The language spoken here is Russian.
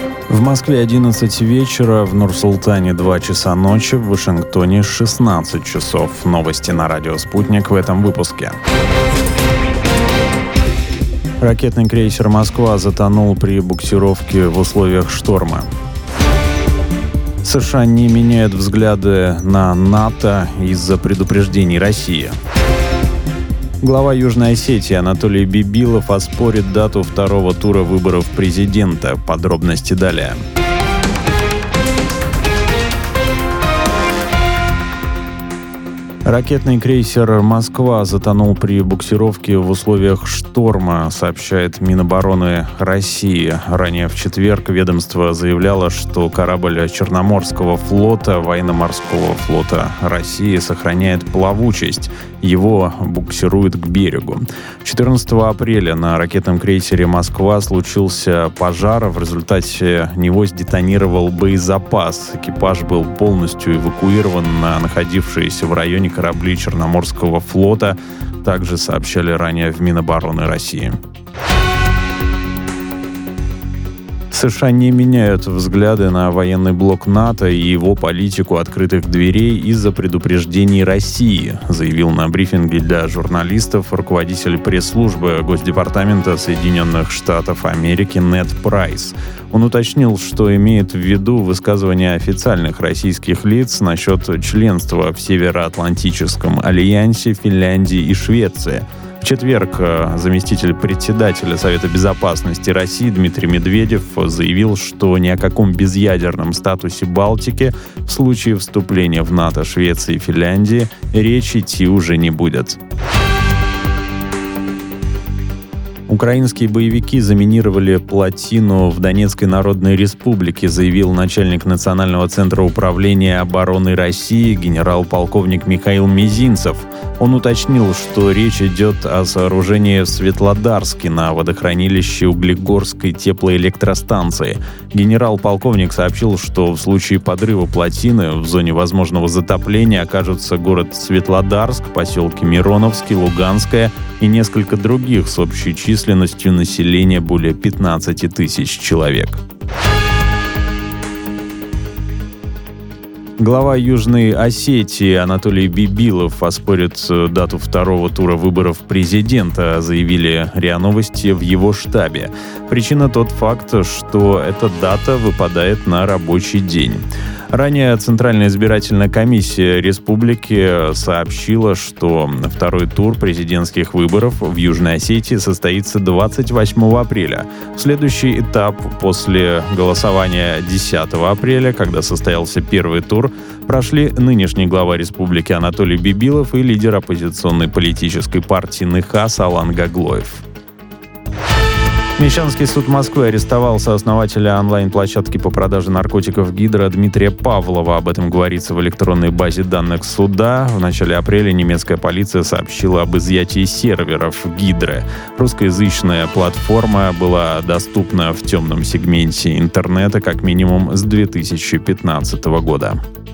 В Москве 11 вечера, в Нур-Султане 2 часа ночи, в Вашингтоне 16 часов. Новости на радио «Спутник» в этом выпуске. Ракетный крейсер «Москва» затонул при буксировке в условиях шторма. США не меняют взгляды на НАТО из-за предупреждений России. Глава Южной Осетии Анатолий Бибилов оспорит дату второго тура выборов президента. Подробности далее. Ракетный крейсер «Москва» затонул при буксировке в условиях шторма, сообщает Минобороны России. Ранее в четверг ведомство заявляло, что корабль Черноморского флота, военно-морского флота России сохраняет плавучесть. Его буксируют к берегу. 14 апреля на ракетном крейсере «Москва» случился пожар. В результате него сдетонировал боезапас. Экипаж был полностью эвакуирован на находившиеся в районе корабли Черноморского флота, также сообщали ранее в Минобороны России. США не меняют взгляды на военный блок НАТО и его политику открытых дверей из-за предупреждений России, заявил на брифинге для журналистов руководитель пресс-службы Госдепартамента Соединенных Штатов Америки Нед Прайс. Он уточнил, что имеет в виду высказывания официальных российских лиц насчет членства в Североатлантическом альянсе Финляндии и Швеции. В четверг заместитель председателя Совета безопасности России Дмитрий Медведев заявил, что ни о каком безъядерном статусе Балтики в случае вступления в НАТО Швеции и Финляндии речь идти уже не будет. Украинские боевики заминировали плотину в Донецкой Народной Республике, заявил начальник Национального центра управления обороны России генерал-полковник Михаил Мизинцев. Он уточнил, что речь идет о сооружении в Светлодарске на водохранилище Углегорской теплоэлектростанции. Генерал-полковник сообщил, что в случае подрыва плотины в зоне возможного затопления окажутся город Светлодарск, поселки Мироновский, Луганское и несколько других с общей численностью населения более 15 тысяч человек. Глава Южной Осетии Анатолий Бибилов оспорит дату второго тура выборов президента, заявили РИА Новости в его штабе. Причина тот факт, что эта дата выпадает на рабочий день. Ранее Центральная избирательная комиссия республики сообщила, что второй тур президентских выборов в Южной Осетии состоится 28 апреля. В следующий этап после голосования 10 апреля, когда состоялся первый тур, прошли нынешний глава республики Анатолий Бибилов и лидер оппозиционной политической партии НХАС Алан Гаглоев. Мещанский суд Москвы арестовал сооснователя онлайн-площадки по продаже наркотиков «Гидра» Дмитрия Павлова. Об этом говорится в электронной базе данных суда. В начале апреля немецкая полиция сообщила об изъятии серверов «Гидры». Русскоязычная платформа была доступна в темном сегменте интернета как минимум с 2015 года.